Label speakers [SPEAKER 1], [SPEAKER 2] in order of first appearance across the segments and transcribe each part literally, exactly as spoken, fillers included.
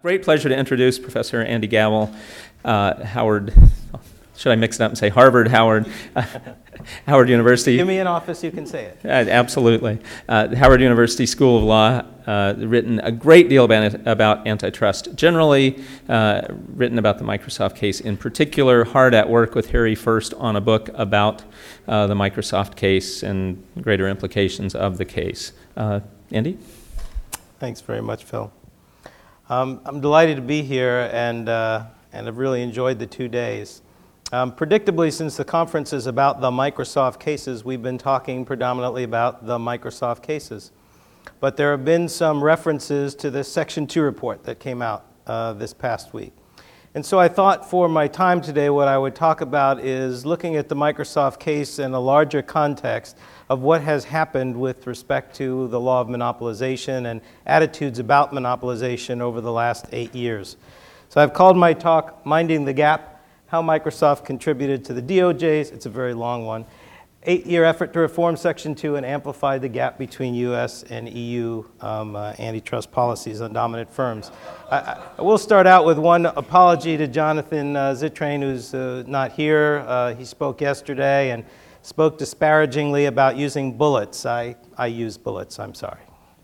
[SPEAKER 1] Great pleasure to introduce Professor Andy Gawel, uh, Howard, should I mix it up and say Harvard, Howard, uh, Howard University.
[SPEAKER 2] Give me an office, you can say it.
[SPEAKER 1] Uh, absolutely. Uh, Howard University School of Law, uh, written a great deal about, about antitrust, generally uh, written about the Microsoft case in particular, hard at work with Harry First on a book about uh, the Microsoft case and greater implications of the case. Uh, Andy?
[SPEAKER 2] Thanks very much, Phil. Um, I'm delighted to be here, and uh, and I've really enjoyed the two days. Um, predictably, since the conference is about the Microsoft cases, we've been talking predominantly about the Microsoft cases. But there have been some references to this Section two report that came out uh, this past week. And so I thought for my time today what I would talk about is looking at the Microsoft case in a larger context of what has happened with respect to the law of monopolization and attitudes about monopolization over the last eight years. So I've called my talk Minding the Gap, How Microsoft Contributed to the D O J's. It's a very long one. Eight-year effort to reform Section two and amplify the gap between U S and E U um, uh, antitrust policies on dominant firms. I, I will start out with one apology to Jonathan uh, Zittrain, who's uh, not here. Uh, he spoke yesterday and spoke disparagingly about using bullets. I, I use bullets, I'm sorry.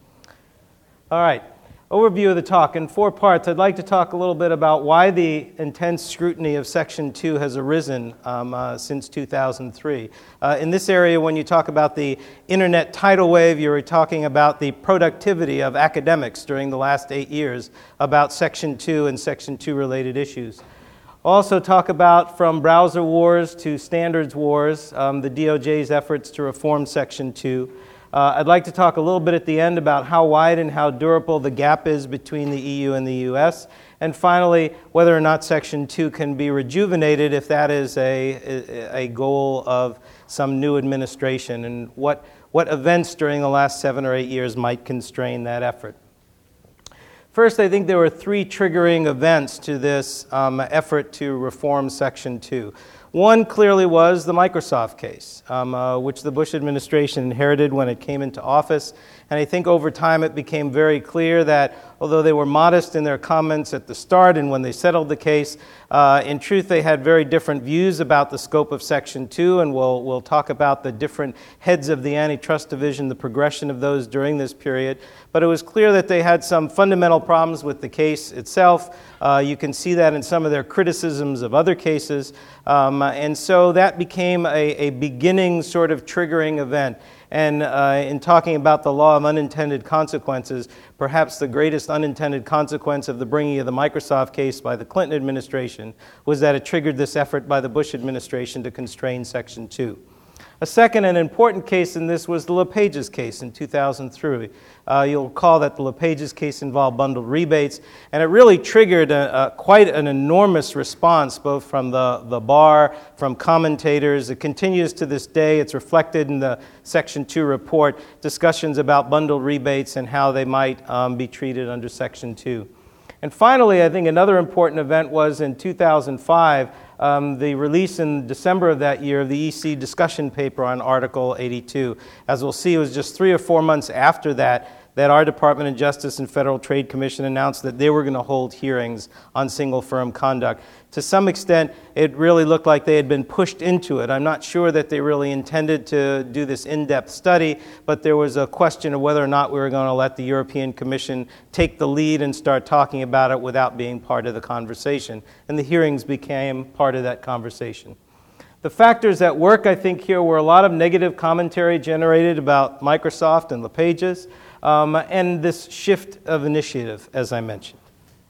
[SPEAKER 2] All right. Overview of the talk. In four parts, I'd like to talk a little bit about why the intense scrutiny of Section two has arisen um, uh, since two thousand three. Uh, in this area, when you talk about the internet tidal wave, you're talking about the productivity of academics during the last eight years about Section two and Section two related issues. Also talk about from browser wars to standards wars, um, the D O J's efforts to reform Section two. Uh, I'd like to talk a little bit at the end about how wide and how durable the gap is between the E U and the U S. And finally, whether or not Section two can be rejuvenated if that is a, a goal of some new administration, and what, what events during the last seven or eight years might constrain that effort. First, I think there were three triggering events to this um, effort to reform Section two. One clearly was the Microsoft case, um, uh, which the Bush administration inherited when it came into office. And I think over time it became very clear that although they were modest in their comments at the start and when they settled the case, uh, in truth they had very different views about the scope of Section two, and we'll, we'll talk about the different heads of the antitrust division, the progression of those during this period. But it was clear that they had some fundamental problems with the case itself. Uh, you can see that in some of their criticisms of other cases. Um, and so that became a, a beginning sort of triggering event. And uh, in talking about the law of unintended consequences, perhaps the greatest unintended consequence of the bringing of the Microsoft case by the Clinton administration was that it triggered this effort by the Bush administration to constrain Section two. A second and important case in this was the LePage's case in two thousand three. Uh, you'll recall that the LePage's case involved bundled rebates, and it really triggered a, a, quite an enormous response, both from the, the bar, from commentators. It continues to this day. It's reflected in the Section two report, discussions about bundled rebates and how they might um, be treated under Section two. And finally, I think another important event was in two thousand five, Um, the release in December of that year of the E C discussion paper on Article eighty-two. As we'll see, it was just three or four months after that that our Department of Justice and Federal Trade Commission announced that they were going to hold hearings on single firm conduct. To some extent, it really looked like they had been pushed into it. I'm not sure that they really intended to do this in-depth study, but there was a question of whether or not we were going to let the European Commission take the lead and start talking about it without being part of the conversation. And the hearings became part of that conversation. The factors at work, I think, here were a lot of negative commentary generated about Microsoft and LePage's, um, and this shift of initiative, as I mentioned.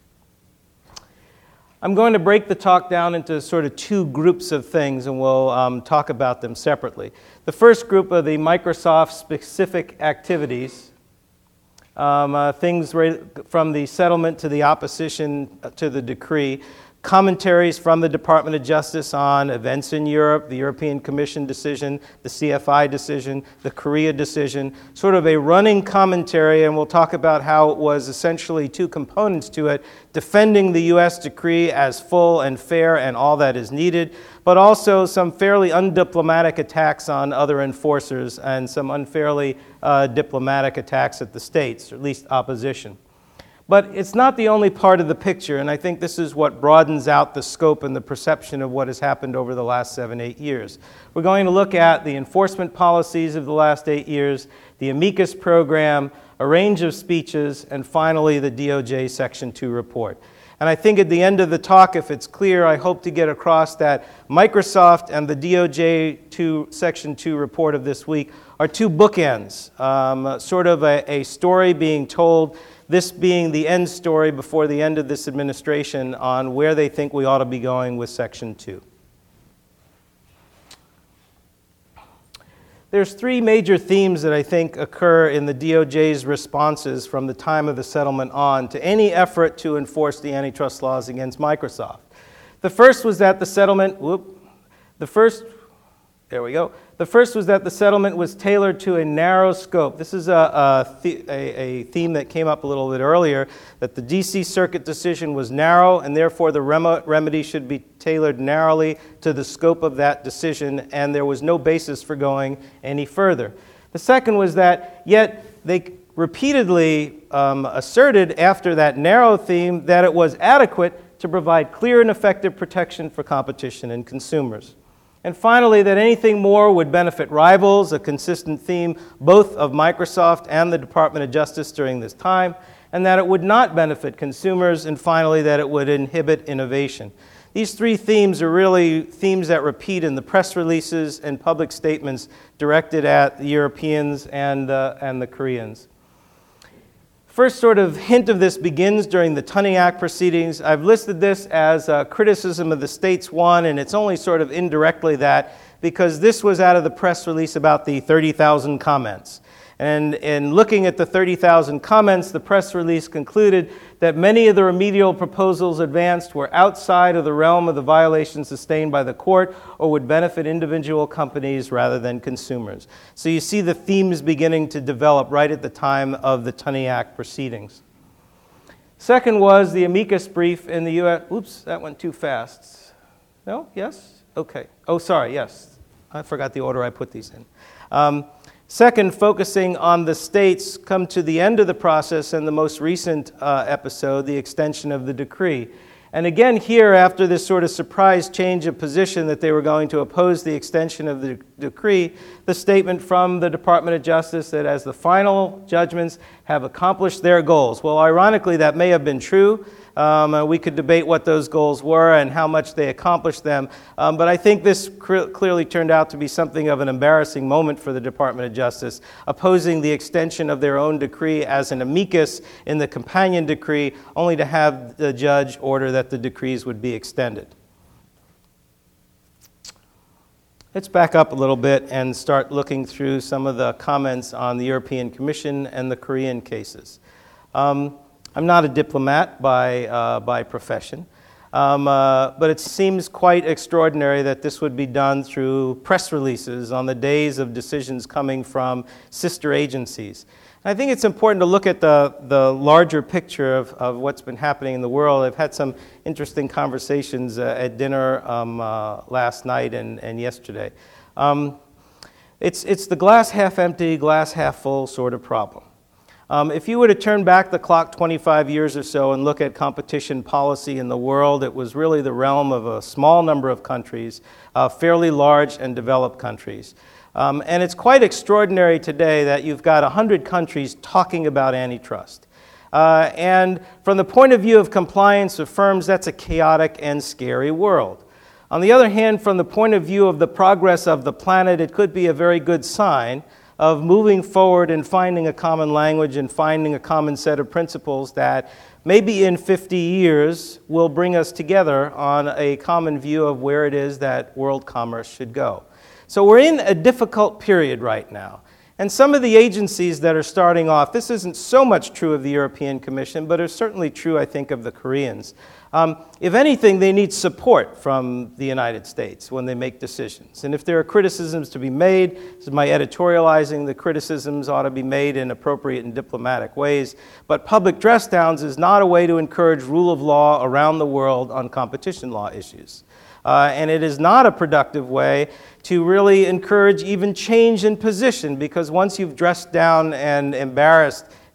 [SPEAKER 2] I'm going to break the talk down into sort of two groups of things, and we'll um, talk about them separately. The first group are the Microsoft-specific activities, um, uh, things right from the settlement to the opposition to the decree, commentaries from the Department of Justice on events in Europe, the European Commission decision, the C F I decision, the Korea decision, sort of a running commentary, and we'll talk about how it was essentially two components to it, defending the U S decree as full and fair and all that is needed, but also some fairly undiplomatic attacks on other enforcers and some unfairly uh, diplomatic attacks at the states, or at least opposition. But it's not the only part of the picture, and I think this is what broadens out the scope and the perception of what has happened over the last seven, eight years. We're going to look at the enforcement policies of the last eight years, the amicus program, a range of speeches, and finally the D O J Section two report. And I think at the end of the talk, if it's clear, I hope to get across that Microsoft and the D O J Section two report of this week are two bookends, um, sort of a, a story being told, this being the end story before the end of this administration on where they think we ought to be going with Section two. There's three major themes that I think occur in the D O J's responses from the time of the settlement on to any effort to enforce the antitrust laws against Microsoft. The first was that the settlement, whoop, the first, there we go. The first was that the settlement was tailored to a narrow scope. This is a, a, the, a, a theme that came up a little bit earlier, that the D C Circuit decision was narrow, and therefore the rem- remedy should be tailored narrowly to the scope of that decision, and there was no basis for going any further. The second was that, yet they repeatedly um, asserted after that narrow theme that it was adequate to provide clear and effective protection for competition and consumers. And finally, that anything more would benefit rivals, a consistent theme both of Microsoft and the Department of Justice during this time, and that it would not benefit consumers, and finally, that it would inhibit innovation. These three themes are really themes that repeat in the press releases and public statements directed at the Europeans and, uh, and the Koreans. First sort of hint of this begins during the Tunney Act proceedings. I've listed this as a criticism of the States one, and it's only sort of indirectly that because this was out of the press release about the thirty thousand comments. And in looking at the thirty thousand comments, the press release concluded that many of the remedial proposals advanced were outside of the realm of the violations sustained by the court or would benefit individual companies rather than consumers. So you see the themes beginning to develop right at the time of the Tunney Act proceedings. Second was the amicus brief in the U S Oops, that went too fast. No? Yes? Okay. Oh, sorry, yes. I forgot the order I put these in. Um, Second, focusing on the states come to the end of the process and the most recent uh, episode, the extension of the decree. And again here, after this sort of surprise change of position that they were going to oppose the extension of the decree, the statement from the Department of Justice that as the final judgments have accomplished their goals. Well, ironically, that may have been true. Um, uh, we could debate what those goals were and how much they accomplished them. Um, but I think this cr- clearly turned out to be something of an embarrassing moment for the Department of Justice, opposing the extension of their own decree as an amicus in the companion decree, only to have the judge order that the decrees would be extended. Let's back up a little bit and start looking through some of the comments on the European Commission and the Korean cases. Um, I'm not a diplomat by, uh, by profession, um, uh, but it seems quite extraordinary that this would be done through press releases on the days of decisions coming from sister agencies. And I think it's important to look at the, the larger picture of, of what's been happening in the world. I've had some interesting conversations uh, at dinner um, uh, last night and, and yesterday. Um, it's, it's the glass half empty, glass half full sort of problem. Um, if you were to turn back the clock twenty-five years or so and look at competition policy in the world, it was really the realm of a small number of countries, uh, fairly large and developed countries. Um, and it's quite extraordinary today that you've got one hundred countries talking about antitrust. Uh, and from the point of view of compliance of firms, that's a chaotic and scary world. On the other hand, from the point of view of the progress of the planet, it could be a very good sign of moving forward and finding a common language and finding a common set of principles that maybe in fifty years will bring us together on a common view of where it is that world commerce should go. So we're in a difficult period right now. And some of the agencies that are starting off, this isn't so much true of the European Commission, but it's certainly true, I think, of the Koreans. Um, if anything, they need support from the United States when they make decisions. And if there are criticisms to be made, this is my editorializing, the criticisms ought to be made in appropriate and diplomatic ways. But public dress downs is not a way to encourage rule of law around the world on competition law issues. Uh, and it is not a productive way to really encourage even change in position, because once you've dressed down and embarrassed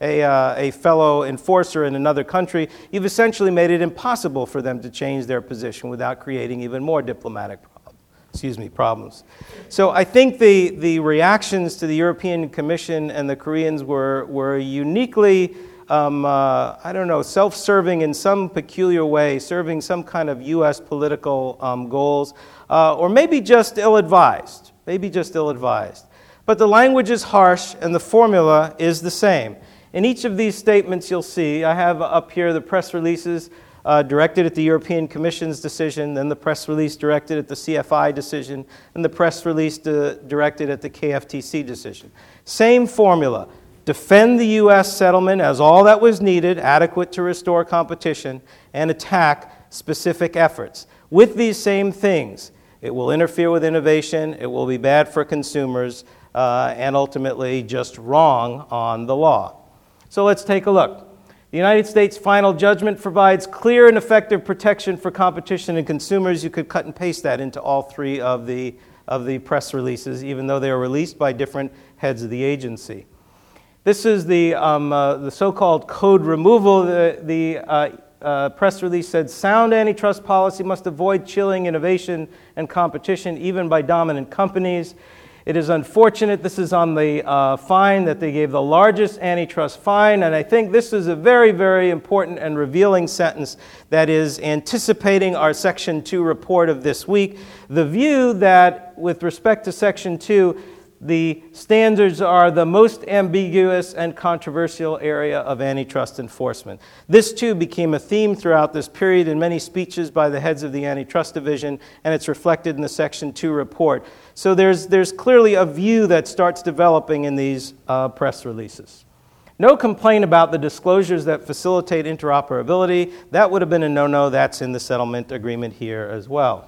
[SPEAKER 2] a, uh, a fellow enforcer in another country, you've essentially made it impossible for them to change their position without creating even more diplomatic problems. Excuse me, problems. So I think the, the reactions to the European Commission and the Koreans were, were uniquely, um, uh, I don't know, self-serving in some peculiar way, serving some kind of U S political um, goals, uh, or maybe just ill-advised, maybe just ill-advised. But the language is harsh and the formula is the same. In each of these statements you'll see, I have up here the press releases Uh, directed at the European Commission's decision, then the press release directed at the C F I decision, and the press release uh, directed at the K F T C decision. Same formula. Defend the U S settlement as all that was needed, adequate to restore competition, and attack specific efforts. With these same things, it will interfere with innovation, it will be bad for consumers, uh, and ultimately just wrong on the law. So let's take a look. The United States final judgment provides clear and effective protection for competition and consumers. You could cut and paste that into all three of the, of the press releases, even though they are released by different heads of the agency. This is the, um, uh, the so-called code removal. The, the uh, uh, press release said, sound antitrust policy must avoid chilling innovation and competition, even by dominant companies. It is unfortunate, this is on the uh, fine, that they gave the largest antitrust fine, and I think this is a very, very important and revealing sentence that is anticipating our Section two report of this week. The view that, with respect to Section two, the standards are the most ambiguous and controversial area of antitrust enforcement. This, too, became a theme throughout this period in many speeches by the heads of the Antitrust Division, and it's reflected in the Section two report. So there's, there's clearly a view that starts developing in these uh, press releases. No complaint about the disclosures that facilitate interoperability. That would have been a no-no. That's in the settlement agreement here as well.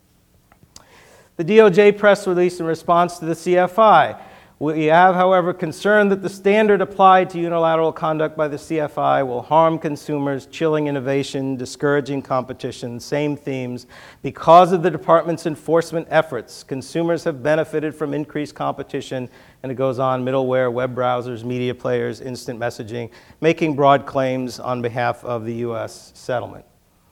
[SPEAKER 2] The D O J press release in response to the C F I. We have, however, concern that the standard applied to unilateral conduct by the C F I will harm consumers, chilling innovation, discouraging competition, same themes. Because of the department's enforcement efforts, consumers have benefited from increased competition, and it goes on, middleware, web browsers, media players, instant messaging, making broad claims on behalf of the U S settlement.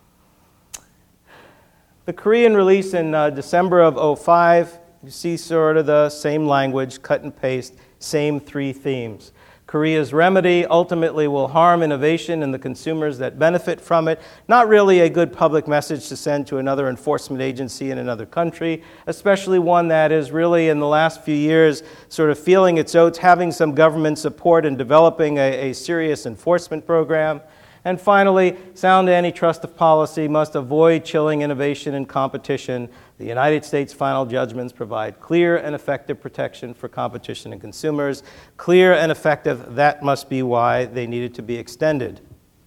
[SPEAKER 2] The Korean release in uh, December of oh five, you see sort of the same language, cut and paste, same three themes. Korea's remedy ultimately will harm innovation and the consumers that benefit from it. Not really a good public message to send to another enforcement agency in another country, especially one that is really in the last few years sort of feeling its oats, having some government support and developing a, a serious enforcement program. And finally, sound antitrust policy must avoid chilling innovation and competition. The United States final judgments provide clear and effective protection for competition and consumers. Clear and effective, that must be why they needed to be extended.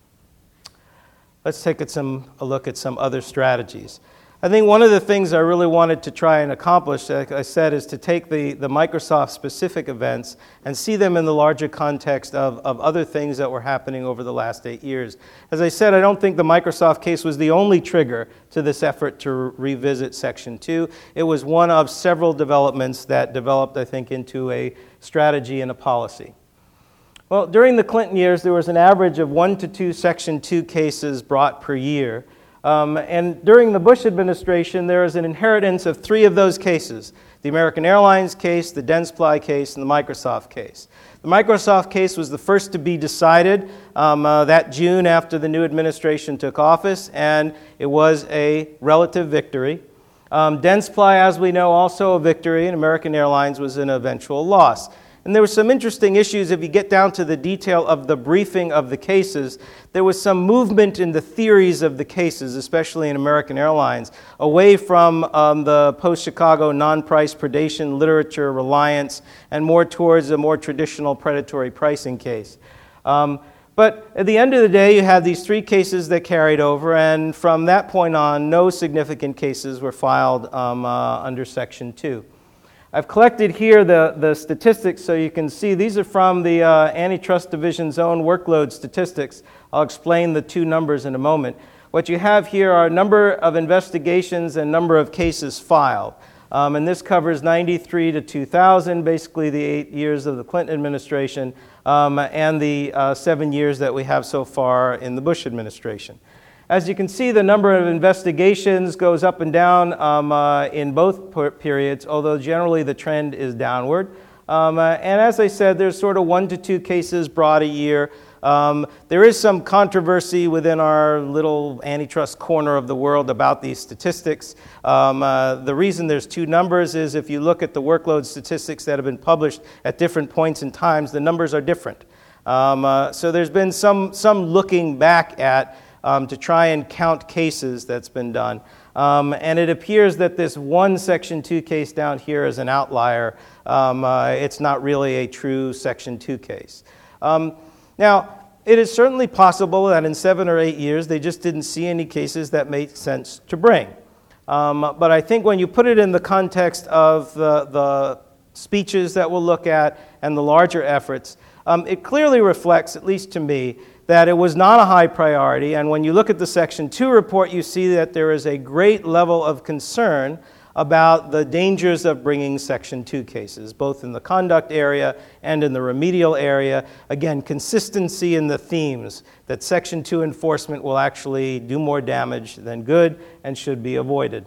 [SPEAKER 2] Let's take at some, a look at some other strategies. I think one of the things I really wanted to try and accomplish, like I said, is to take the, the Microsoft-specific events and see them in the larger context of, of other things that were happening over the last eight years. As I said, I don't think the Microsoft case was the only trigger to this effort to re- revisit Section two. It was one of several developments that developed, I think, into a strategy and a policy. Well, during the Clinton years, there was an average of one to two Section two cases brought per year. Um, and during the Bush administration, there is an inheritance of three of those cases: the American Airlines case, the Dentsply case, and the Microsoft case. The Microsoft case was the first to be decided um, uh, that June after the new administration took office, and it was a relative victory. Um, Dentsply, as we know, also a victory, and American Airlines was an eventual loss. And there were some interesting issues. If you get down to the detail of the briefing of the cases, there was some movement in the theories of the cases, especially in American Airlines, away from um, the post-Chicago non-price predation literature reliance and more towards a more traditional predatory pricing case. Um, but at the end of the day, you had these three cases that carried over, and from that point on, no significant cases were filed um, uh, under Section two. I've collected here the, the statistics so you can see. These are from the uh, Antitrust Division's own workload statistics. I'll explain the two numbers in a moment. What you have here are number of investigations and number of cases filed. Um, and this covers ninety-three to two thousand, basically the eight years of the Clinton administration, um, and the uh, seven years that we have so far in the Bush administration. As you can see, the number of investigations goes up and down um, uh, in both per periods, although generally the trend is downward. Um, uh, and as I said, there's sort of one to two cases brought a year. Um, there is some controversy within our little antitrust corner of the world about these statistics. Um, uh, the reason there's two numbers is if you look at the workload statistics that have been published at different points in times, the numbers are different. Um, uh, so there's been some, some looking back at um, to try and count cases that's been done. Um, and it appears that this one Section two case down here is an outlier. Um, uh, it's not really a true Section two case. Um, now, it is certainly possible that in seven or eight years they just didn't see any cases that made sense to bring. Um, but I think when you put it in the context of the, the speeches that we'll look at and the larger efforts, um, it clearly reflects, at least to me, that it was not a high priority. And when you look at the Section two report, you see that there is a great level of concern about the dangers of bringing Section two cases, both in the conduct area and in the remedial area. Again, consistency in the themes, that Section two enforcement will actually do more damage than good and should be avoided.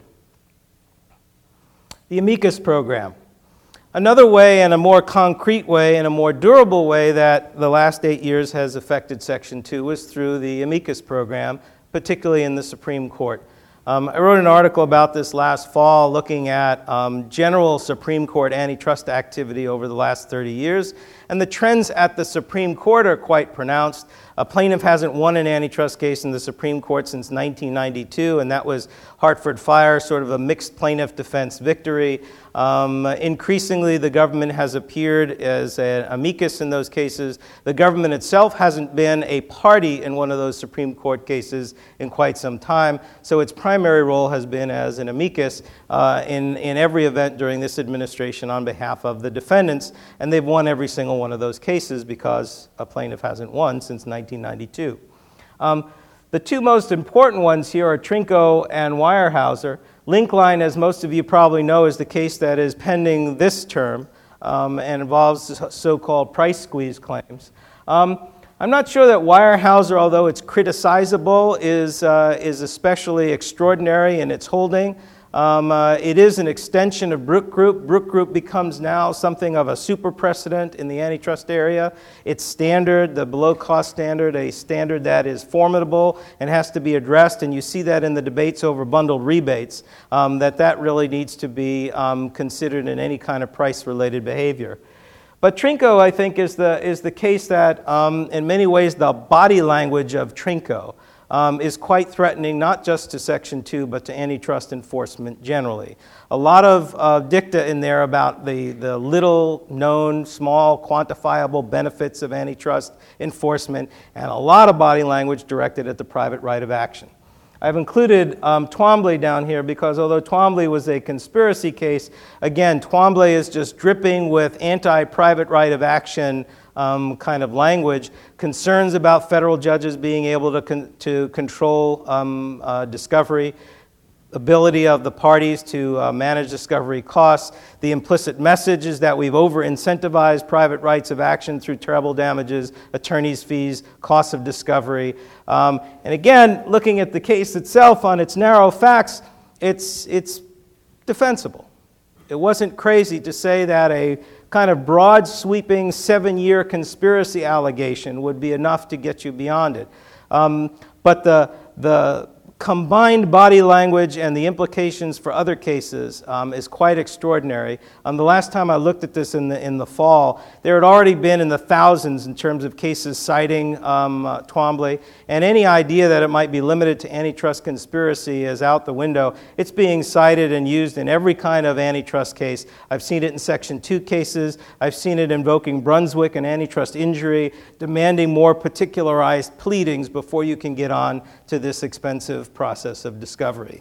[SPEAKER 2] The amicus program. Another way, and a more concrete way, and a more durable way that the last eight years has affected Section two was through the amicus program, particularly in the Supreme Court. Um, I wrote an article about this last fall looking at um, general Supreme Court antitrust activity over the last thirty years, and the trends at the Supreme Court are quite pronounced. A plaintiff hasn't won an antitrust case in the Supreme Court since nineteen ninety-two, and that was Hartford Fire, sort of a mixed plaintiff defense victory. Um, increasingly, the government has appeared as an amicus in those cases. The government itself hasn't been a party in one of those Supreme Court cases in quite some time, so its primary role has been as an amicus uh, in, in every event during this administration on behalf of the defendants, and they've won every single one of those cases because a plaintiff hasn't won since nineteen ninety-two. Um, the two most important ones here are Trinco and Weyerhaeuser. Linkline, as most of you probably know, is the case that is pending this term um, and involves so-called price squeeze claims. Um, I'm not sure that Weyerhaeuser, although it's criticizable, is, uh, is especially extraordinary in its holding. Um, uh, it is an extension of Brook Group. Brook Group becomes now something of a super precedent in the antitrust area. Its standard, the below-cost standard, a standard that is formidable and has to be addressed, and you see that in the debates over bundled rebates, um, that that really needs to be um, considered in any kind of price-related behavior. But Trinco, I think, is the, is the case that, um, in many ways, the body language of Trinco Um, is quite threatening, not just to Section two, but to antitrust enforcement generally. A lot of uh, dicta in there about the, the little-known, small, quantifiable benefits of antitrust enforcement, and a lot of body language directed at the private right of action. I've included um, Twombly down here because although Twombly was a conspiracy case, again, Twombly is just dripping with anti-private right of action Um, kind of language, concerns about federal judges being able to, con to control um, uh, discovery, ability of the parties to uh, manage discovery costs. The implicit message is that we've over-incentivized private rights of action through treble damages, attorney's fees, costs of discovery. Um, and again, looking at the case itself on its narrow facts, it's, it's defensible. It wasn't crazy to say that a kind of broad sweeping seven-year conspiracy allegation would be enough to get you beyond it. Um, but the, the combined body language and the implications for other cases um, is quite extraordinary. Um, the last time I looked at this in the, in the fall, there had already been in the thousands in terms of cases citing um, uh, Twombly, and any idea that it might be limited to antitrust conspiracy is out the window. It's being cited and used in every kind of antitrust case. I've seen it in Section two cases. I've seen it invoking Brunswick and antitrust injury, demanding more particularized pleadings before you can get on to this expensive process of discovery.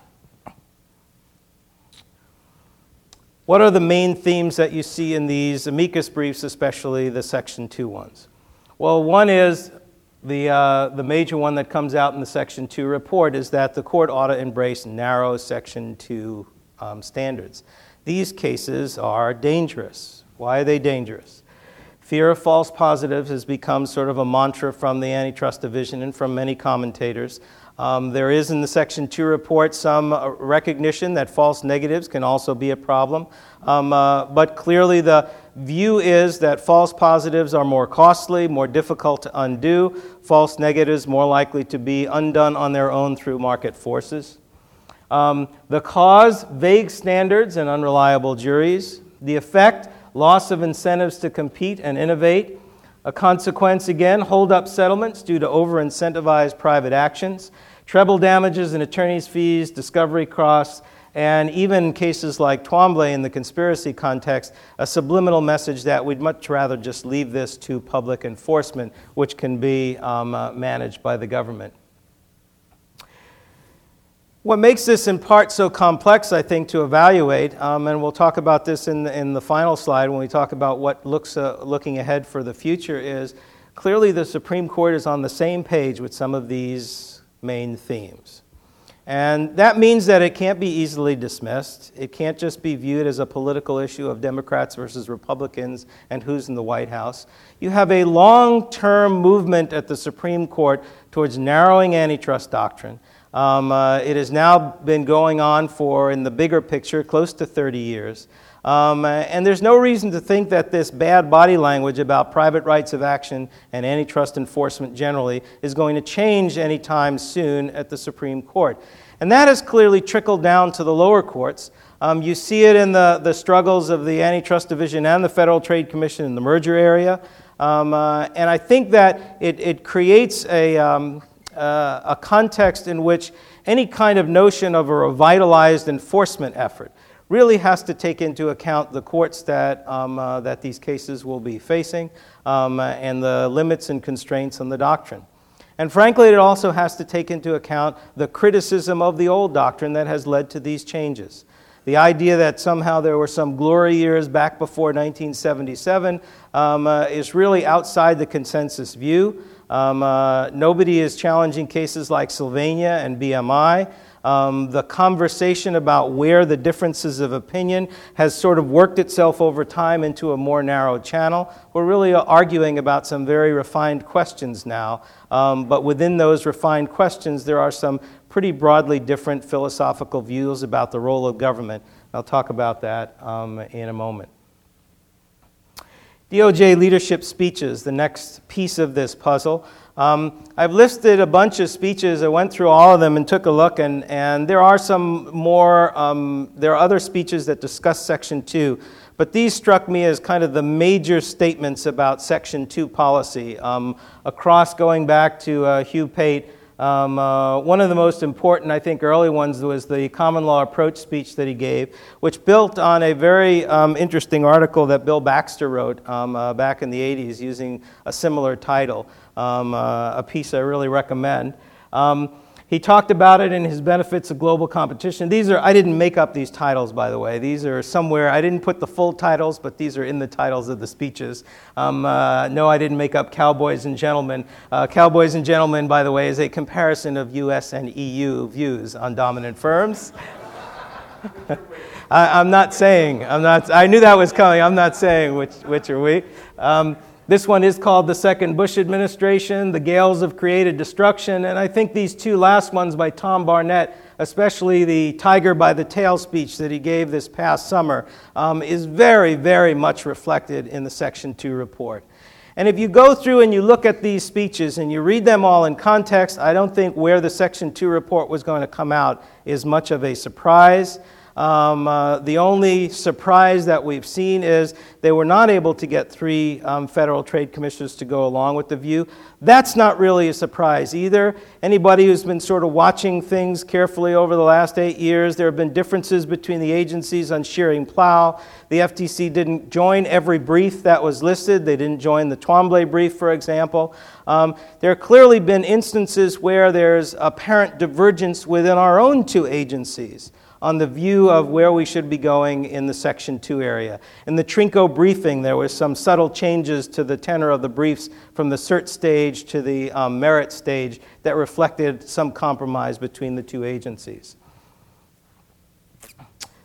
[SPEAKER 2] What are the main themes that you see in these amicus briefs, especially the Section two ones? Well, one is, the, uh, the major one that comes out in the Section two report is that the court ought to embrace narrow Section two um, standards. These cases are dangerous. Why are they dangerous? Fear of false positives has become sort of a mantra from the Antitrust Division and from many commentators. Um, there is in the Section two report some uh, recognition that false negatives can also be a problem. Um, uh, but clearly the view is that false positives are more costly, more difficult to undo, false negatives more likely to be undone on their own through market forces. Um, the cause, vague standards and unreliable juries. The effect, loss of incentives to compete and innovate. A consequence, again, hold-up settlements due to over-incentivized private actions, treble damages and attorney's fees, discovery costs, and even cases like Twombly in the conspiracy context, a subliminal message that we'd much rather just leave this to public enforcement, which can be um, uh, managed by the government. What makes this in part so complex, I think, to evaluate, um, and we'll talk about this in the, in the final slide when we talk about what looks uh, looking ahead for the future, is clearly the Supreme Court is on the same page with some of these main themes. And that means that it can't be easily dismissed. It can't just be viewed as a political issue of Democrats versus Republicans and who's in the White House. You have a long-term movement at the Supreme Court towards narrowing antitrust doctrine. Um, uh, it has now been going on for, in the bigger picture, close to thirty years. Um, uh, and there's no reason to think that this bad body language about private rights of action and antitrust enforcement generally is going to change anytime soon at the Supreme Court. And that has clearly trickled down to the lower courts. Um, you see it in the, the struggles of the Antitrust Division and the Federal Trade Commission in the merger area. Um, uh, and I think that it, it creates a... Um, Uh, a context in which any kind of notion of a revitalized enforcement effort really has to take into account the courts that, um, uh, that these cases will be facing um, uh, and the limits and constraints on the doctrine. And frankly, it also has to take into account the criticism of the old doctrine that has led to these changes. The idea that somehow there were some glory years back before nineteen seventy-seven um, uh, is really outside the consensus view. Um, uh, nobody is challenging cases like Sylvania and B M I. Um, the conversation about where the differences of opinion has sort of worked itself over time into a more narrow channel. We're really arguing about some very refined questions now, um, but within those refined questions there are some pretty broadly different philosophical views about the role of government. I'll talk about that um, in a moment. D O J leadership speeches, the next piece of this puzzle. Um, I've listed a bunch of speeches. I went through all of them and took a look, and, and there are some more, um, there are other speeches that discuss Section two, but these struck me as kind of the major statements about Section two policy, um, across going back to uh, Hugh Pate. Um, uh, one of the most important, I think, early ones was the common law approach speech that he gave, which built on a very um, interesting article that Bill Baxter wrote um, uh, back in the eighties using a similar title, um, uh, a piece I really recommend. Um, he talked about it in his benefits of global competition. These are, I didn't make up these titles, by the way. These are somewhere, I didn't put the full titles, but these are in the titles of the speeches. Um, uh, no, I didn't make up Cowboys and Gentlemen. Uh, Cowboys and Gentlemen, by the way, is a comparison of U S and E U views on dominant firms. I, I'm not saying, I'm not, I knew that was coming. I'm not saying which, which are we. Um, This one is called the Second Bush Administration, The Gales of Created Destruction, and I think these two last ones by Tom Barnett, especially the Tiger by the Tail speech that he gave this past summer, um, is very, very much reflected in the Section two report. And if you go through and you look at these speeches and you read them all in context, I don't think where the Section two report was going to come out is much of a surprise. Um, uh, the only surprise that we've seen is they were not able to get three um, federal trade commissioners to go along with the view. That's not really a surprise either. Anybody who's been sort of watching things carefully over the last eight years, there have been differences between the agencies on shearing plow. The F T C didn't join every brief that was listed. They didn't join the Twombly brief, for example. Um, there have clearly been instances where there's apparent divergence within our own two agencies on the view of where we should be going in the Section two area. In the Trinco briefing, there was some subtle changes to the tenor of the briefs from the cert stage to the um, merit stage that reflected some compromise between the two agencies.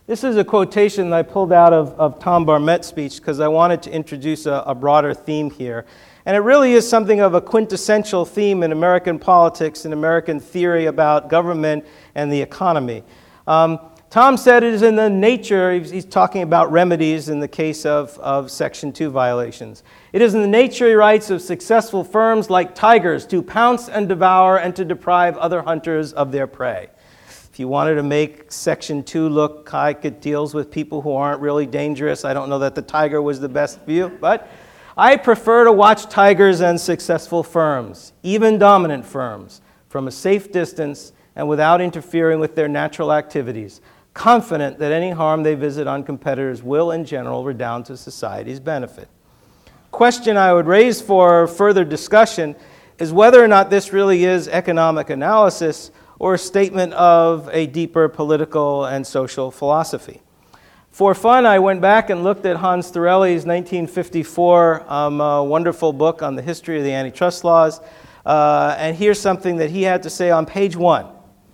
[SPEAKER 2] This is a quotation that I pulled out of, of Tom Barmett's speech because I wanted to introduce a, a broader theme here. And it really is something of a quintessential theme in American politics and American theory about government and the economy. Um, Tom said it is in the nature, he's, he's talking about remedies in the case of, of Section two violations. It is in the nature, he writes, of successful firms like tigers to pounce and devour and to deprive other hunters of their prey. If you wanted to make Section two look like it deals with people who aren't really dangerous, I don't know that the tiger was the best view, but I prefer to watch tigers and successful firms, even dominant firms, from a safe distance and without interfering with their natural activities, confident that any harm they visit on competitors will, in general, redound to society's benefit. Question I would raise for further discussion is whether or not this really is economic analysis or a statement of a deeper political and social philosophy. For fun, I went back and looked at Hans Torelli's nineteen fifty-four um, uh, wonderful book on the history of the antitrust laws, uh, and here's something that he had to say on page one.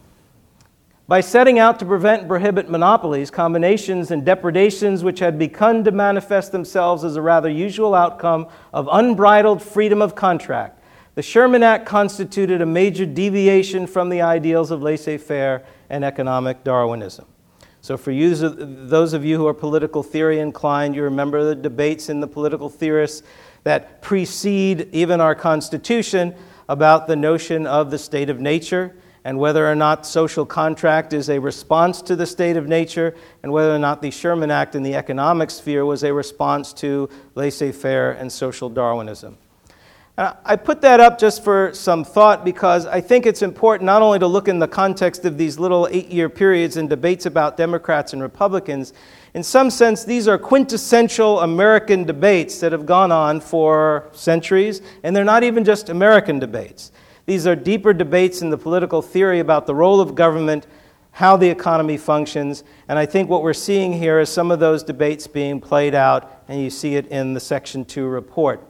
[SPEAKER 2] By setting out to prevent and prohibit monopolies, combinations, and depredations which had begun to manifest themselves as a rather usual outcome of unbridled freedom of contract, the Sherman Act constituted a major deviation from the ideals of laissez-faire and economic Darwinism. So for you, those of you who are political theory inclined, you remember the debates in the political theorists that precede even our Constitution about the notion of the state of nature, and whether or not social contract is a response to the state of nature, and whether or not the Sherman Act in the economic sphere was a response to laissez-faire and social Darwinism. And I put that up just for some thought because I think it's important not only to look in the context of these little eight-year periods and debates about Democrats and Republicans. In some sense, these are quintessential American debates that have gone on for centuries, and they're not even just American debates. These are deeper debates in the political theory about the role of government, how the economy functions, and I think what we're seeing here is some of those debates being played out, and you see it in the Section two report.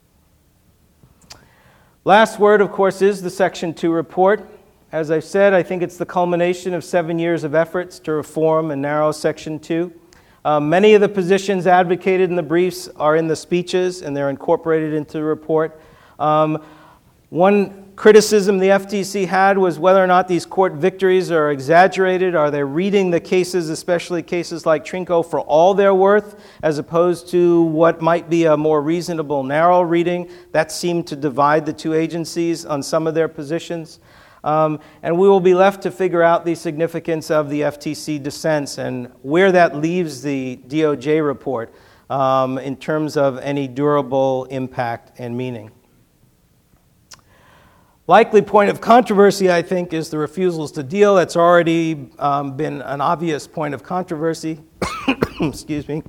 [SPEAKER 2] Last word, of course, is the Section two report. As I've said, I think it's the culmination of seven years of efforts to reform and narrow Section two. Uh, many of the positions advocated in the briefs are in the speeches, and they're incorporated into the report. Um, one criticism the F T C had was whether or not these court victories are exaggerated. Are they reading the cases, especially cases like Trinco, for all their worth, as opposed to what might be a more reasonable, narrow reading? That seemed to divide the two agencies on some of their positions. Um, and we will be left to figure out the significance of the F T C dissents and where that leaves the D O J report um, in terms of any durable impact and meaning. Likely point of controversy, I think, is the refusals to deal. That's already um, been an obvious point of controversy. Excuse me.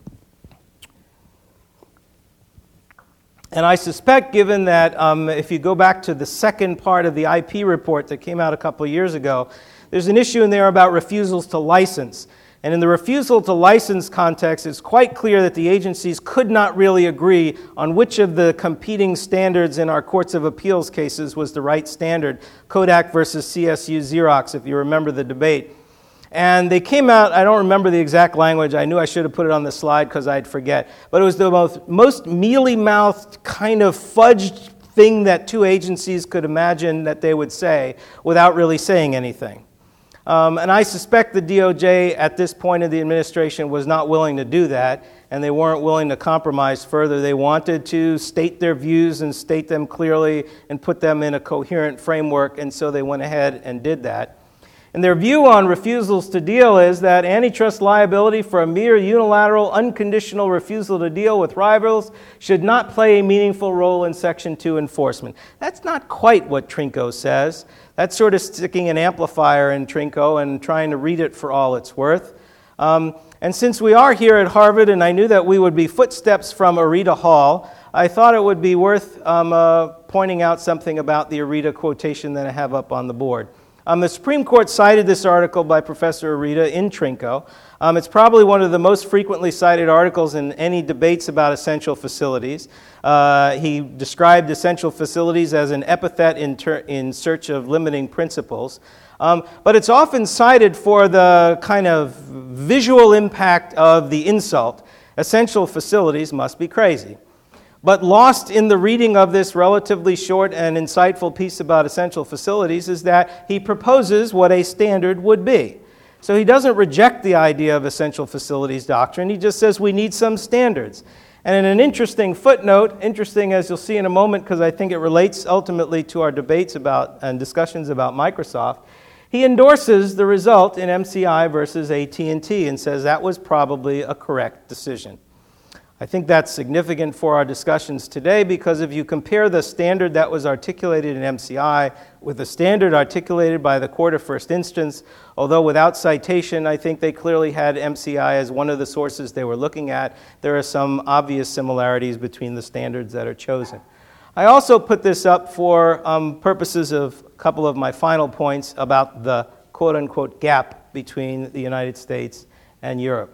[SPEAKER 2] And I suspect, given that um, if you go back to the second part of the I P report that came out a couple of years ago, there's an issue in there about refusals to license. And in the refusal to license context, it's quite clear that the agencies could not really agree on which of the competing standards in our courts of appeals cases was the right standard, Kodak versus C S U Xerox, if you remember the debate. And they came out, I don't remember the exact language, I knew I should have put it on the slide because I'd forget, but it was the most, most mealy-mouthed kind of fudged thing that two agencies could imagine that they would say without really saying anything. Um, and I suspect the D O J at this point in the administration was not willing to do that, and they weren't willing to compromise further. They wanted to state their views and state them clearly and put them in a coherent framework, and so they went ahead and did that. And their view on refusals to deal is that antitrust liability for a mere unilateral, unconditional refusal to deal with rivals should not play a meaningful role in Section two enforcement. That's not quite what Trinco says. That's sort of sticking an amplifier in Trinco and trying to read it for all it's worth. Um, and since we are here at Harvard, and I knew that we would be footsteps from Arita Hall, I thought it would be worth um, uh, pointing out something about the Arita quotation that I have up on the board. Um, the Supreme Court cited this article by Professor Arita in Trinco. Um, it's probably one of the most frequently cited articles in any debates about essential facilities. Uh, he described essential facilities as an epithet in, ter- in search of limiting principles. Um, but it's often cited for the kind of visual impact of the insult. Essential facilities must be crazy. But lost in the reading of this relatively short and insightful piece about essential facilities is that he proposes what a standard would be. So he doesn't reject the idea of essential facilities doctrine. He just says we need some standards. And in an interesting footnote, interesting as you'll see in a moment because I think it relates ultimately to our debates about and discussions about Microsoft, he endorses the result in M C I versus A T and T and says that was probably a correct decision. I think that's significant for our discussions today because if you compare the standard that was articulated in M C I with the standard articulated by the Court of First Instance, although without citation, I think they clearly had M C I as one of the sources they were looking at, there are some obvious similarities between the standards that are chosen. I also put this up for um, purposes of a couple of my final points about the quote-unquote gap between the United States and Europe.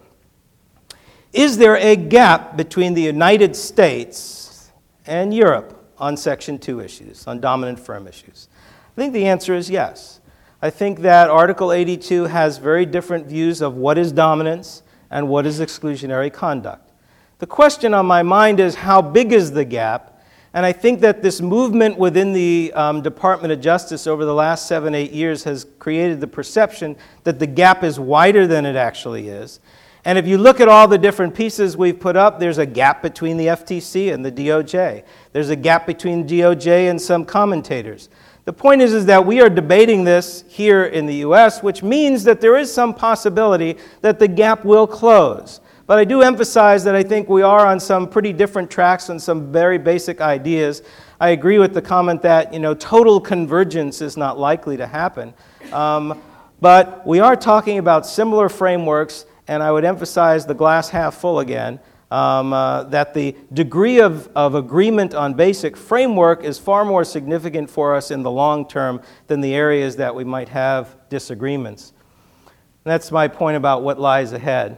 [SPEAKER 2] Is there a gap between the United States and Europe on Section two issues, on dominant firm issues? I think the answer is yes. I think that Article eighty-two has very different views of what is dominance and what is exclusionary conduct. The question on my mind is how big is the gap? And I think that this movement within the um, Department of Justice over the last seven, eight years has created the perception that the gap is wider than it actually is. And if you look at all the different pieces we've put up, there's a gap between the F T C and the D O J. There's a gap between D O J and some commentators. The point is, is that we are debating this here in the U S, which means that there is some possibility that the gap will close. But I do emphasize that I think we are on some pretty different tracks and some very basic ideas. I agree with the comment that, you know, total convergence is not likely to happen. Um, but we are talking about similar frameworks, and I would emphasize the glass half full again, um, uh, that the degree of, of agreement on basic framework is far more significant for us in the long term than the areas that we might have disagreements. And that's my point about what lies ahead.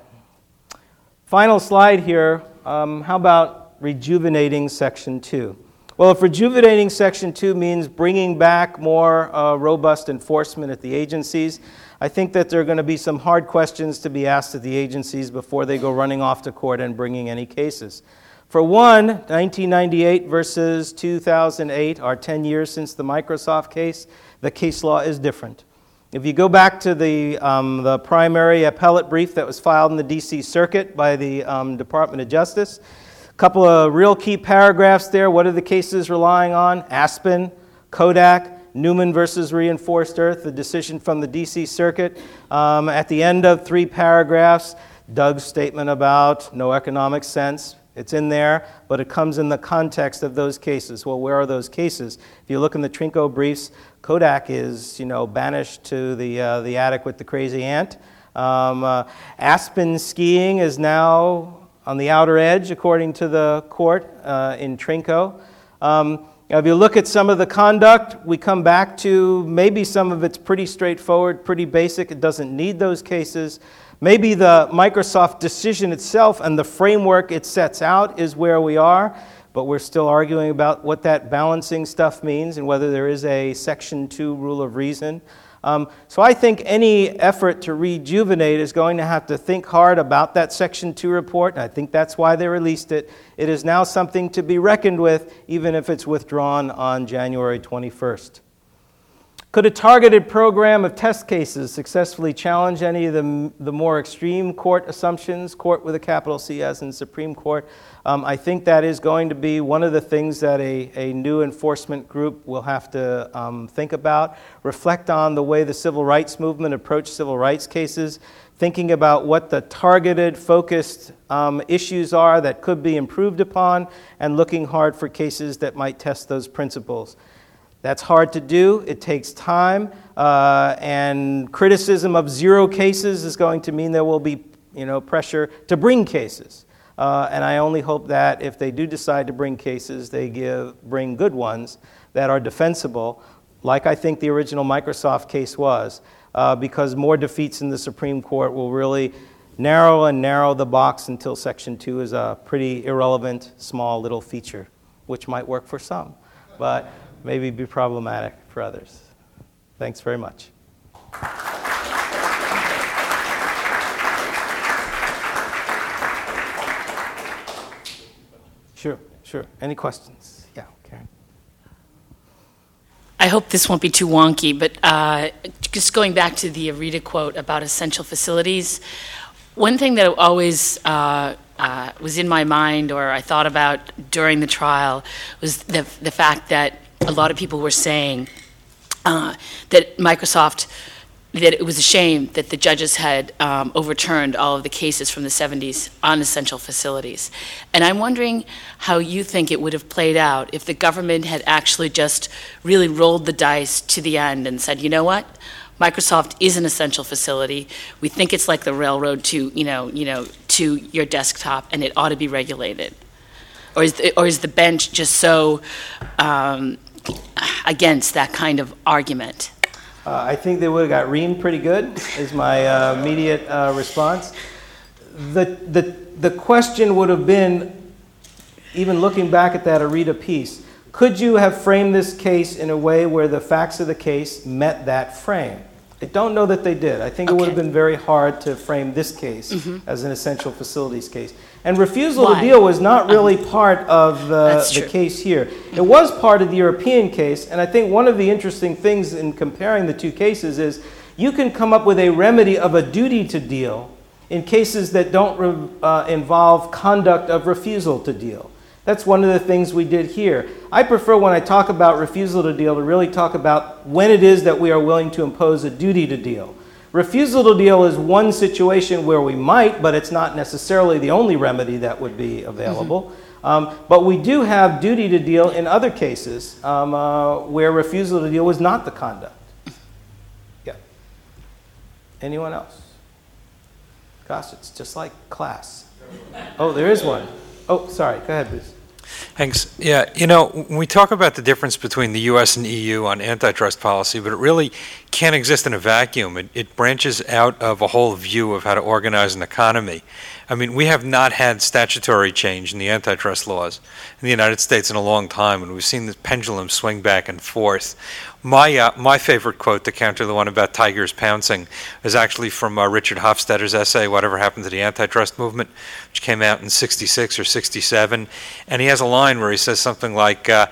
[SPEAKER 2] Final slide here, um, how about rejuvenating Section two? Well, if rejuvenating Section two means bringing back more uh, robust enforcement at the agencies, I think that there are going to be some hard questions to be asked of the agencies before they go running off to court and bringing any cases. For one, nineteen ninety-eight versus two thousand eight are ten years since the Microsoft case. The case law is different. If you go back to the, um, the primary appellate brief that was filed in the D C Circuit by the um, Department of Justice, a couple of real key paragraphs there. What are the cases relying on? Aspen, Kodak, Newman versus Reinforced Earth, the decision from the D C Circuit. Um, at the end of three paragraphs, Doug's statement about no economic sense. It's in there, but it comes in the context of those cases. Well, where are those cases? If you look in the Trinco briefs, Kodak is, you know, banished to the uh, the attic with the crazy ant. Um, uh, Aspen skiing is now on the outer edge, according to the court uh, in Trinco. Um, if you look at some of the conduct, we come back to maybe some of it's pretty straightforward, pretty basic. It doesn't need those cases. Maybe the Microsoft decision itself and the framework it sets out is where we are, but we're still arguing about what that balancing stuff means and whether there is a Section two rule of reason. Um, so I think any effort to rejuvenate is going to have to think hard about that Section two report, and I think that's why they released it. It is now something to be reckoned with, even if it's withdrawn on January twenty-first. Could a targeted program of test cases successfully challenge any of the, the more extreme court assumptions, court with a capital C as in Supreme Court? Um, I think that is going to be one of the things that a, a new enforcement group will have to um, think about, reflect on the way the civil rights movement approached civil rights cases, thinking about what the targeted, focused um, issues are that could be improved upon, and looking hard for cases that might test those principles. That's hard to do. It takes time, uh, and criticism of zero cases is going to mean there will be, you know, pressure to bring cases. Uh, and I only hope that if they do decide to bring cases, they give bring good ones that are defensible, like I think the original Microsoft case was, uh, because more defeats in the Supreme Court will really narrow and narrow the box until Section two is a pretty irrelevant, small little feature, which might work for some, but maybe be problematic for others. Thanks very much. Sure, sure. Any questions? Yeah, Karen.
[SPEAKER 3] I hope this won't be too wonky, but uh, just going back to the Arita quote about essential facilities, one thing that always uh, uh, was in my mind or I thought about during the trial was the, the fact that a lot of people were saying uh, that Microsoft, that it was a shame that the judges had um, overturned all of the cases from the seventies on essential facilities. And I'm wondering how you think it would have played out if the government had actually just really rolled the dice to the end and said, you know what, Microsoft is an essential facility. We think it's like the railroad to, you know, you know, to your desktop, and it ought to be regulated. Or is the, or is the bench just so um, against that kind of argument?
[SPEAKER 2] Uh, I think they would have got reamed pretty good, is my uh, immediate uh, response. The, the, the question would have been, even looking back at that Arita piece, could you have framed this case in a way where the facts of the case met that frame? I don't know that they did. I think okay. It would have been very hard to frame this case mm-hmm. as an essential facilities case. And refusal
[SPEAKER 3] Why?
[SPEAKER 2] to deal was not really um, part of the, the case here. It was part of the European case, and I think one of the interesting things in comparing the two cases is you can come up with a remedy of a duty to deal in cases that don't re, uh, involve conduct of refusal to deal. That's one of the things we did here. I prefer when I talk about refusal to deal to really talk about when it is that we are willing to impose a duty to deal. Refusal to deal is one situation where we might, but it's not necessarily the only remedy that would be available. Mm-hmm. um, but we do have duty to deal in other cases um, uh, where refusal to deal was not the conduct. Yeah. Anyone else? Gosh, it's just like class. Oh, there is one. Oh, sorry. Go ahead, Bruce.
[SPEAKER 4] Thanks. Yeah, you know, when we talk about the difference between the U S and E U on antitrust policy, but it really can't exist in a vacuum. It, it branches out of a whole view of how to organize an economy. I mean, we have not had statutory change in the antitrust laws in the United States in a long time, and we've seen the pendulum swing back and forth. My uh, my favorite quote to counter the one about tigers pouncing is actually from uh, Richard Hofstadter's essay, Whatever Happened to the Antitrust Movement, which came out in sixty-six or sixty-seven. And he has a line where he says something like, uh,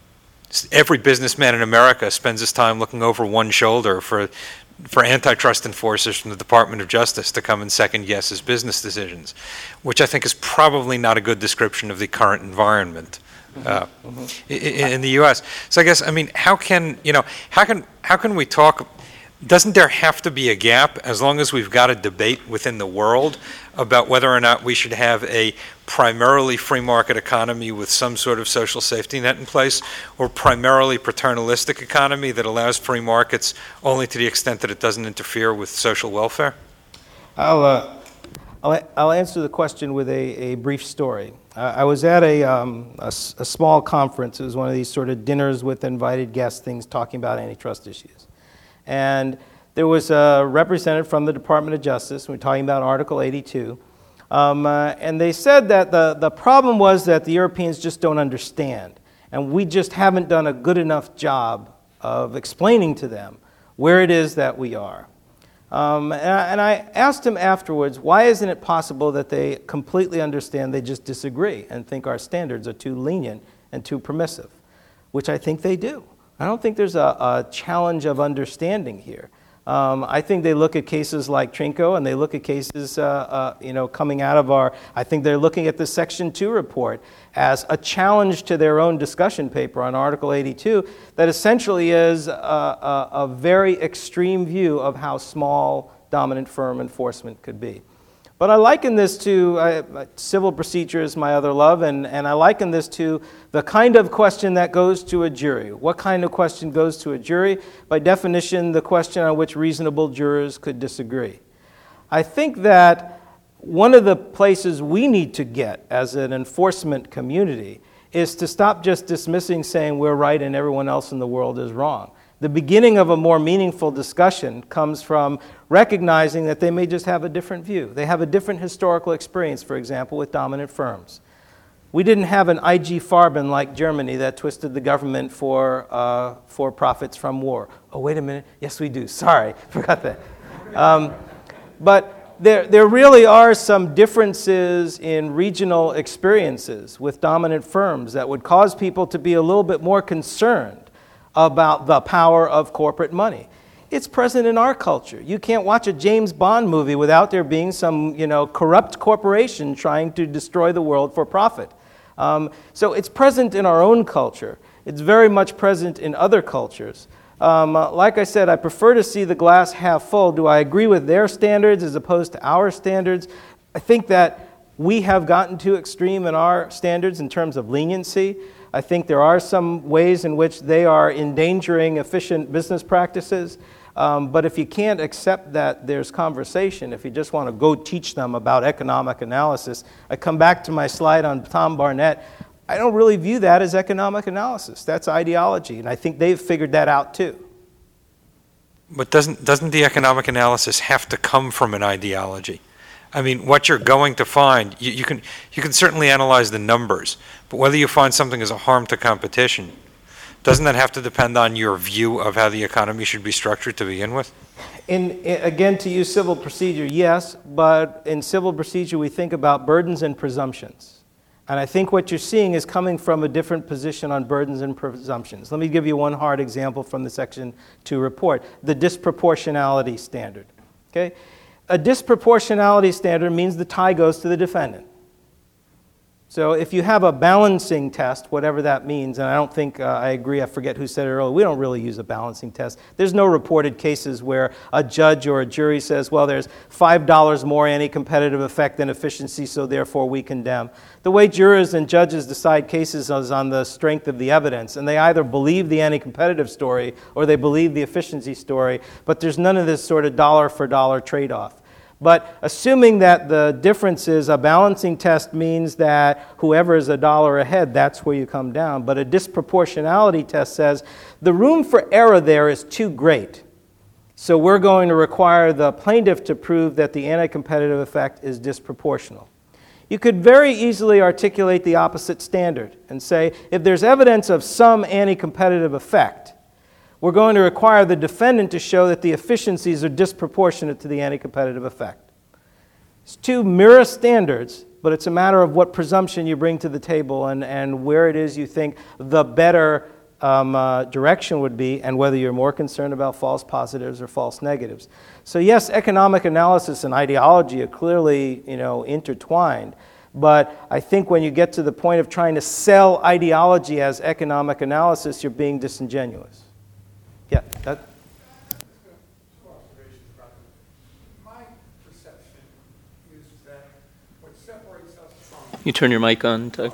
[SPEAKER 4] every businessman in America spends his time looking over one shoulder for for antitrust enforcers from the Department of Justice to come and second-guess his business decisions, which I think is probably not a good description of the current environment uh, mm-hmm. in, in the U S. So I guess, I mean, how can, you know, how can how can we talk, doesn't there have to be a gap as long as we've got a debate within the world about whether or not we should have a primarily free market economy with some sort of social safety net in place, or primarily paternalistic economy that allows free markets only to the extent that it doesn't interfere with social welfare?
[SPEAKER 2] I'll, uh, I'll, I'll answer the question with a, a brief story. Uh, I was at a, um, a, a small conference. It was one of these sort of dinners with invited guest things talking about antitrust issues. And there was a representative from the Department of Justice. We were talking about Article eighty-two. Um, uh, and they said that the, the problem was that the Europeans just don't understand. And we just haven't done a good enough job of explaining to them where it is that we are. Um, and, I, and I asked him afterwards, why isn't it possible that they completely understand, they just disagree and think our standards are too lenient and too permissive, which I think they do. I don't think there's a, a challenge of understanding here. Um, I think they look at cases like Trinco, and they look at cases, uh, uh, you know, coming out of our, I think they're looking at the Section two report as a challenge to their own discussion paper on Article eighty-two that essentially is a, a, a very extreme view of how small dominant firm enforcement could be. But I liken this to, uh, civil procedure is my other love, and, and I liken this to the kind of question that goes to a jury. What kind of question goes to a jury? By definition, the question on which reasonable jurors could disagree. I think that one of the places we need to get as an enforcement community is to stop just dismissing, saying we're right and everyone else in the world is wrong. The beginning of a more meaningful discussion comes from recognizing that they may just have a different view. They have a different historical experience, for example, with dominant firms. We didn't have an I G Farben like Germany that twisted the government for, uh, for profits from war. Oh, wait a minute. Yes, we do. Sorry, forgot that. Um, but there, there really are some differences in regional experiences with dominant firms that would cause people to be a little bit more concerned about the power of corporate money. It's present in our culture. You can't watch a James Bond movie without there being some, you know, corrupt corporation trying to destroy the world for profit. Um, so it's present in our own culture. It's very much present in other cultures. Um, uh, like I said, I prefer to see the glass half full. Do I agree with their standards as opposed to our standards? I think that we have gotten too extreme in our standards in terms of leniency. I think there are some ways in which they are endangering efficient business practices. Um, but if you can't accept that there's conversation, if you just want to go teach them about economic analysis, I come back to my slide on Tom Barnett. I don't really view that as economic analysis. That's ideology, and I think they've figured that out too.
[SPEAKER 4] But doesn't, doesn't the economic analysis have to come from an ideology? I mean, what you're going to find, you, you can, you can certainly analyze the numbers, but whether you find something as a harm to competition, doesn't that have to depend on your view of how the economy should be structured to begin with?
[SPEAKER 2] In, in, again, to use civil procedure, yes, but in civil procedure we think about burdens and presumptions. And I think what you're seeing is coming from a different position on burdens and presumptions. Let me give you one hard example from the Section two report, the disproportionality standard. Okay? A disproportionality standard means the tie goes to the defendant. So if you have a balancing test, whatever that means, and I don't think, uh, I agree, I forget who said it earlier, we don't really use a balancing test. There's no reported cases where a judge or a jury says, well, there's five dollars more anti-competitive effect than efficiency, so therefore we condemn. The way jurors and judges decide cases is on the strength of the evidence, and they either believe the anti-competitive story or they believe the efficiency story, but there's none of this sort of dollar for dollar trade-off. But assuming that the difference is a balancing test means that whoever is a dollar ahead, that's where you come down. But a disproportionality test says the room for error there is too great. So we're going to require the plaintiff to prove that the anti-competitive effect is disproportional. You could very easily articulate the opposite standard and say if there's evidence of some anti-competitive effect, we're going to require the defendant to show that the efficiencies are disproportionate to the anti-competitive effect. It's two mirror standards, but it's a matter of what presumption you bring to the table and, and where it is you think the better um, uh, direction would be and whether you're more concerned about false positives or false negatives. So yes, economic analysis and ideology are clearly, you know, intertwined. But I think when you get to the point of trying to sell ideology as economic analysis, you're being disingenuous. Yeah, that.
[SPEAKER 5] Two observations about it. My perception is that what separates us from
[SPEAKER 1] You turn your mic on, Doug.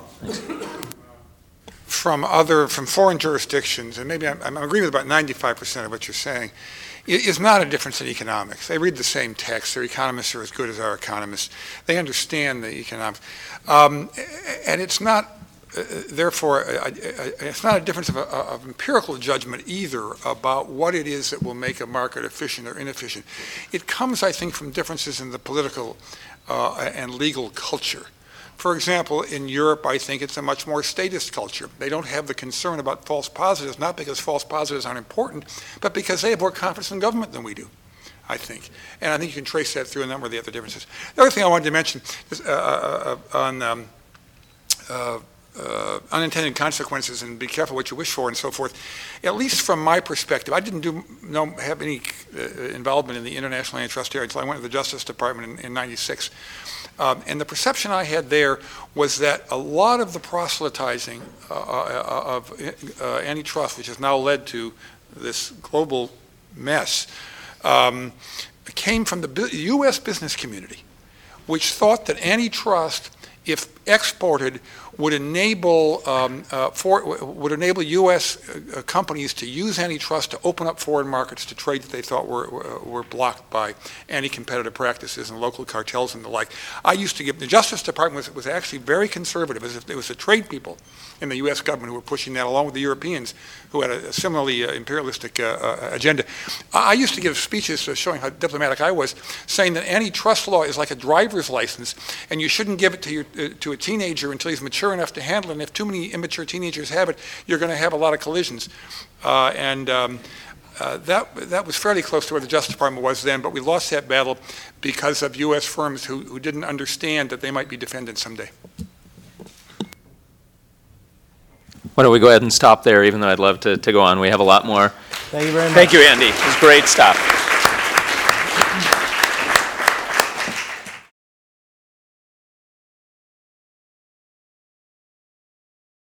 [SPEAKER 5] from other from foreign jurisdictions, and maybe I'm, I'm agreeing with about ninety-five percent of what you're saying, is not a difference in economics. They read the same text. Their economists are as good as our economists. They understand the economics, um, and it's not. Uh, therefore, uh, uh, it's not a difference of, uh, of empirical judgment either about what it is that will make a market efficient or inefficient. It comes, I think, from differences in the political uh, and legal culture. For example, in Europe, I think it's a much more statist culture. They don't have the concern about false positives, not because false positives aren't important, but because they have more confidence in government than we do, I think. And I think you can trace that through a number of the other differences. The other thing I wanted to mention is uh, uh, on um, uh, Uh, unintended consequences and be careful what you wish for and so forth. At least from my perspective, I didn't do no have any uh, involvement in the international antitrust area until I went to the Justice Department in, in ninety-six. Um, and the perception I had there was that a lot of the proselytizing uh, uh, of uh, antitrust, which has now led to this global mess, um, came from the U S business community, which thought that antitrust, if exported would enable um, uh, for, would enable U S uh, companies to use antitrust to open up foreign markets to trade that they thought were were, were blocked by anti-competitive practices and local cartels and the like. I used to give the Justice Department was, was actually very conservative, as if it was the trade people in the U S government who were pushing that, along with the Europeans who had a, a similarly uh, imperialistic uh, uh, agenda. I, I used to give speeches uh, showing how diplomatic I was, saying that antitrust law is like a driver's license, and you shouldn't give it to your uh, to a teenager until he's mature enough to handle it. And if too many immature teenagers have it, you're going to have a lot of collisions. Uh, and um, uh, that that was fairly close to where the Justice Department was then, but we lost that battle because of U S firms who, who didn't understand that they might be defended someday.
[SPEAKER 1] Why don't we go ahead and stop there, even though I'd love to, to go on. We have a lot more.
[SPEAKER 2] Thank you very much.
[SPEAKER 1] Thank you, Andy. It was great stuff.